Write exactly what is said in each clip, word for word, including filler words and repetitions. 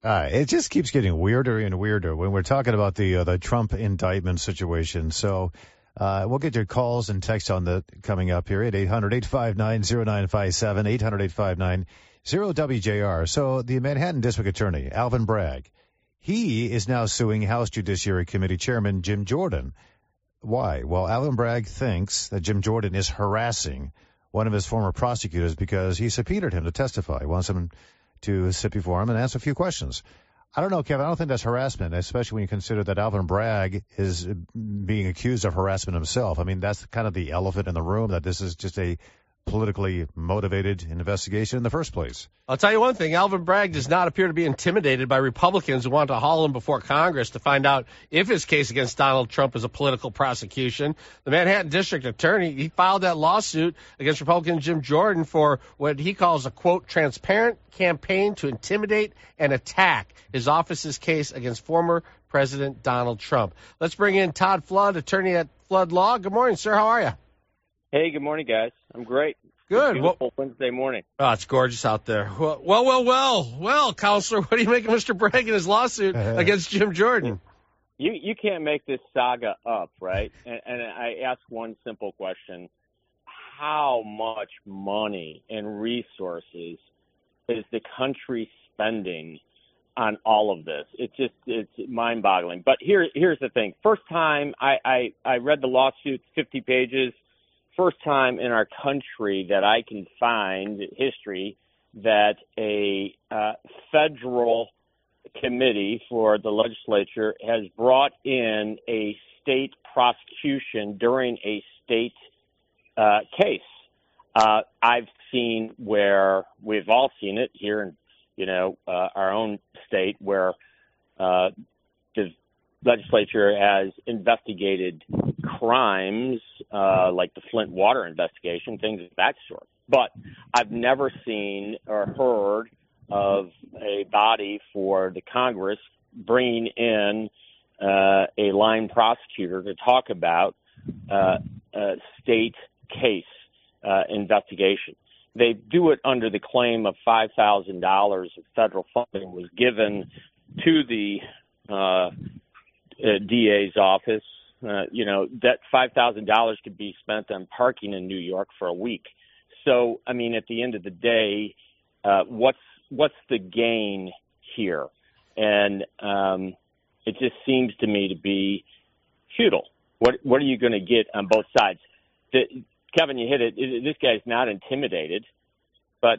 Uh, it just keeps getting weirder and weirder when we're talking about the uh, the Trump indictment situation. So uh, we'll get your calls and texts on the coming up here at eight hundred, eight five nine, oh nine five seven, eight hundred, eight five nine, oh W J R. So the Manhattan District Attorney, Alvin Bragg, he is now suing House Judiciary Committee Chairman Jim Jordan. Why? Well, Alvin Bragg thinks that Jim Jordan is harassing one of his former prosecutors because he subpoenaed him to testify. He wants him to sit before him and answer a few questions. I don't know, Kevin. I don't think that's harassment, especially when you consider that Alvin Bragg is being accused of harassment himself. I mean, that's kind of the elephant in the room, that this is just a politically motivated investigation in the first place. I'll tell you one thing. Alvin Bragg does not appear to be intimidated by Republicans who want to haul him before Congress to find out if his case against Donald Trump is a political prosecution. The Manhattan District Attorney, he filed that lawsuit against Republican Jim Jordan for what he calls a, quote, transparent campaign to intimidate and attack his office's case against former President Donald Trump. Let's bring in Todd Flood, attorney at Flood Law. Good morning, sir. How are you? Hey, good morning, guys. I'm great. Good. Beautiful well, Wednesday morning. Oh, it's gorgeous out there. Well, well, well, well, well, Counselor, what do you make of Mister Bragg and his lawsuit against Jim Jordan? You you can't make this saga up, right? And, and I ask one simple question. How much money and resources is the country spending on all of this? It's just, it's mind-boggling. But here, here's the thing. First time I, I, I read the lawsuit, fifty pages. First time in our country that I can find history that a uh, federal committee for the legislature has brought in a state prosecution during a state uh, case. Uh, I've seen where we've all seen it here in, you know, uh, our own state where uh, the legislature has investigated crimes uh, like the Flint water investigation, things of that sort. But I've never seen or heard of a body for the Congress bringing in uh, a line prosecutor to talk about uh, a state case uh, investigation. They do it under the claim of five thousand dollars of federal funding was given to the uh, uh, D A's office. Uh, you know, that five thousand dollars could be spent on parking in New York for a week. So, I mean, at the end of the day, uh, what's what's the gain here? And um, it just seems to me to be futile. What what are you going to get on both sides? The, Kevin, you hit it. This guy's not intimidated, but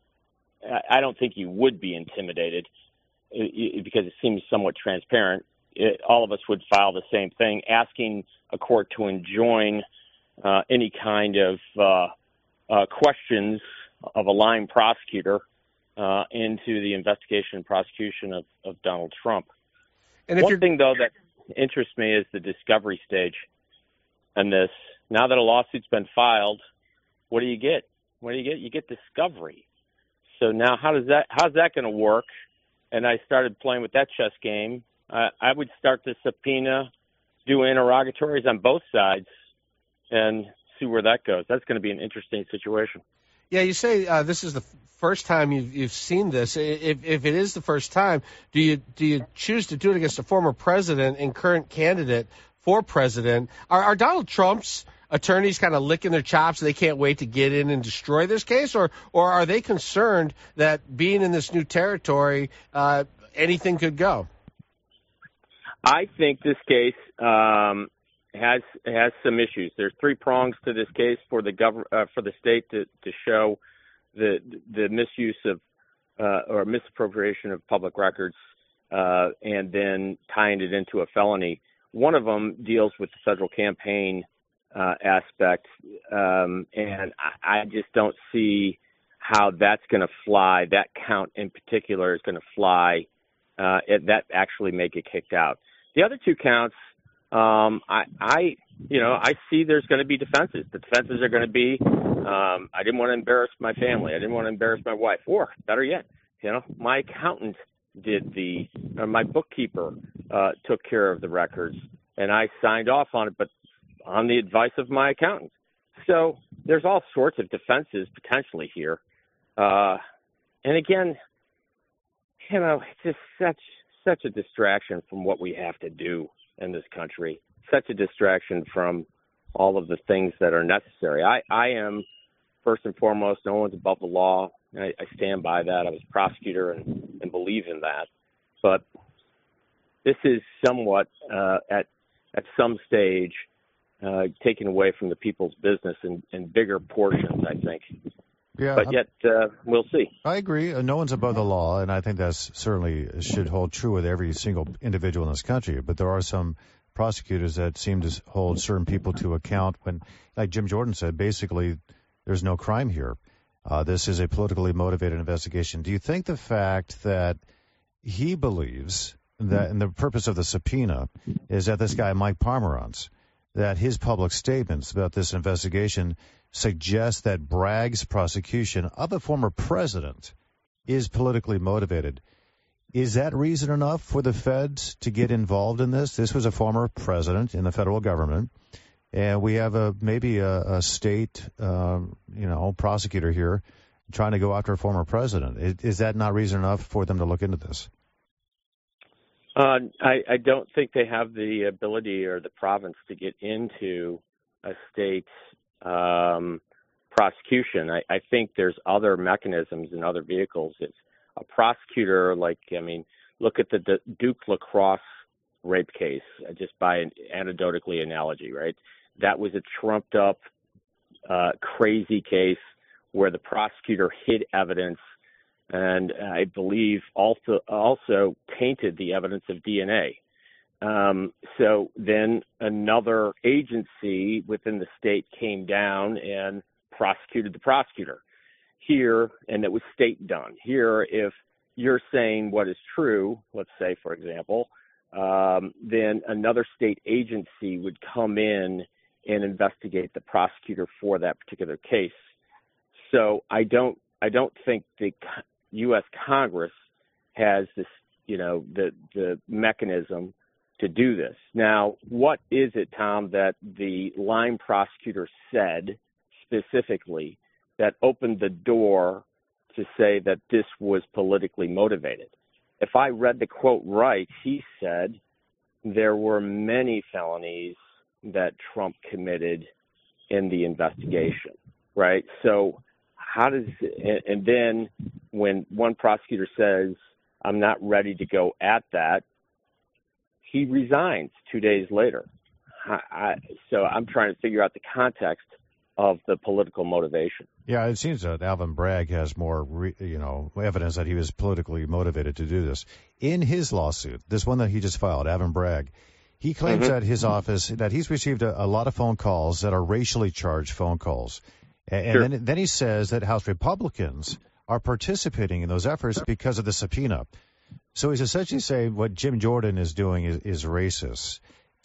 I don't think he would be intimidated because it seems somewhat transparent. It, all of us would file the same thing, asking a court to enjoin uh, any kind of uh, uh, questions of a line prosecutor uh, into the investigation and prosecution of, of Donald Trump. And if One thing, though, that interests me is the discovery stage on this. Now that a lawsuit's been filed, what do you get? What do you get? You get discovery. So now how does that, how's that going to work? And I started playing with that chess game. Uh, I would start to subpoena, do interrogatories on both sides, and see where that goes. That's going to be an interesting situation. Yeah, you say uh, this is the first time you've, you've seen this. If, if it is the first time, do you do you choose to do it against a former president and current candidate for president? Are, are Donald Trump's attorneys kind of licking their chops so they can't wait to get in and destroy this case, or or are they concerned that being in this new territory, uh, anything could go? I think this case um, has has some issues. There's three prongs to this case for the gov- uh, for the state to, to show the the misuse of uh, or misappropriation of public records, uh, and then tying it into a felony. One of them deals with the federal campaign uh, aspect, um, and I, I just don't see how that's going to fly. That count in particular is going to fly. Uh, it, that actually make it kicked out. The other two counts, um, I, I, you know, I see there's going to be defenses. The defenses are going to be, um, I didn't want to embarrass my family. I didn't want to embarrass my wife. Or better yet, you know, my accountant did the, or my bookkeeper uh, took care of the records, and I signed off on it, but on the advice of my accountant. So there's all sorts of defenses potentially here. Uh, and again, you know, it's just such such a distraction from what we have to do in this country. Such a distraction from all of the things that are necessary. I, I am, first and foremost, no one's above the law. I, I stand by that. I was a prosecutor and, and believe in that. But this is somewhat, uh, at at some stage, uh, taken away from the people's business in, in bigger portions, I think. Yeah, but yet, uh, we'll see. I agree. Uh, no one's above the law, and I think that's certainly should hold true with every single individual in this country. But there are some prosecutors that seem to hold certain people to account when, like Jim Jordan said, basically there's no crime here. Uh, this is a politically motivated investigation. Do you think the fact that he believes that, and the purpose of the subpoena is that this guy, Mike Pomerantz, that his public statements about this investigation suggest that Bragg's prosecution of a former president is politically motivated? Is that reason enough for the feds to get involved in this? This was a former president in the federal government, and we have a maybe a, a state, uh, you know, prosecutor here trying to go after a former president. Is, is that not reason enough for them to look into this? Uh, I, I don't think they have the ability or the province to get into a state um, prosecution. I, I think there's other mechanisms and other vehicles. It's a prosecutor, like, I mean, look at the, the Duke LaCrosse rape case, uh, just by an anecdotally analogy, right? That was a trumped up, uh, crazy case where the prosecutor hid evidence and I believe also also tainted the evidence of D N A. Um, so then another agency within the state came down and prosecuted the prosecutor here, and it was state done. Here, if you're saying what is true, let's say, for example, um, then another state agency would come in and investigate the prosecutor for that particular case. So I don't, I don't think the U S Congress has this, you know, the the mechanism to do this. Now, what is it, Tom, that the line prosecutor said specifically that opened the door to say that this was politically motivated? If I read the quote right, he said there were many felonies that Trump committed in the investigation, right? So how does, and then when one prosecutor says, I'm not ready to go at that, he resigns two days later. I, I, so I'm trying to figure out the context of the political motivation. Yeah, it seems that Alvin Bragg has more, re, you know, evidence that he was politically motivated to do this. In his lawsuit, this one that he just filed, Alvin Bragg, he claims mm-hmm. that his office, that he's received a, a lot of phone calls that are racially charged phone calls. And, sure. and then, then he says that House Republicans are participating in those efforts because of the subpoena. So he's essentially saying what Jim Jordan is doing is, is racist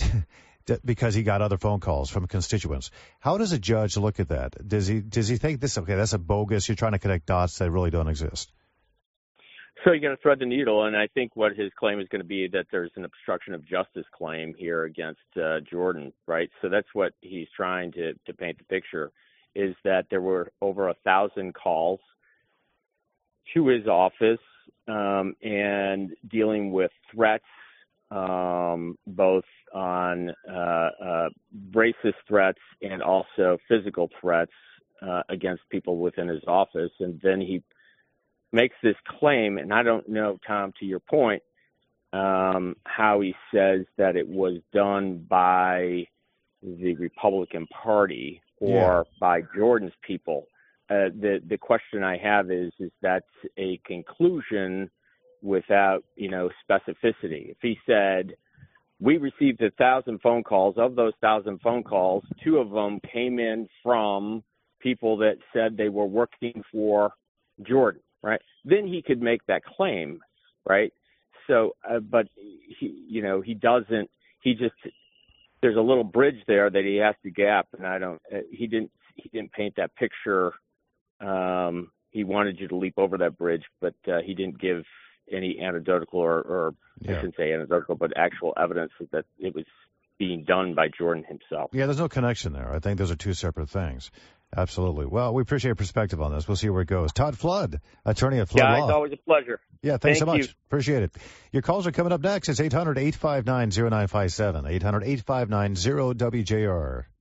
because he got other phone calls from constituents. How does a judge look at that? Does he does he think this, okay, that's a bogus, you're trying to connect dots that really don't exist? So you're going to thread the needle, and I think what his claim is going to be that there's an obstruction of justice claim here against uh, Jordan, right? So that's what he's trying to, to paint the picture, is that there were over a thousand calls to his office um, and dealing with threats, um, both on uh, uh, racist threats and also physical threats uh, against people within his office. And then he makes this claim, and I don't know, Tom, to your point, um, how he says that it was done by the Republican Party or yeah. by Jordan's people. Uh, the the question I have is is that's a conclusion without, you know, specificity. If he said, we received a thousand phone calls, of those thousand phone calls, two of them came in from people that said they were working for Jordan, right? Then he could make that claim, right? So, uh, but he, you know, he doesn't, he just, there's a little bridge there that he has to gap, and I don't, uh, he didn't, he didn't paint that picture. Um, he wanted you to leap over that bridge, but uh, he didn't give any anecdotal or, or yeah. I shouldn't say anecdotal, but actual evidence that it was being done by Jordan himself. Yeah, there's no connection there. I think those are two separate things. Absolutely. Well, we appreciate your perspective on this. We'll see where it goes. Todd Flood, attorney at Flood Guys, Law. always a pleasure. Yeah, thanks Thank so much. you. Appreciate it. Your calls are coming up next. It's eight hundred, eight five nine, oh nine five seven, eight hundred, eight five nine, oh W J R.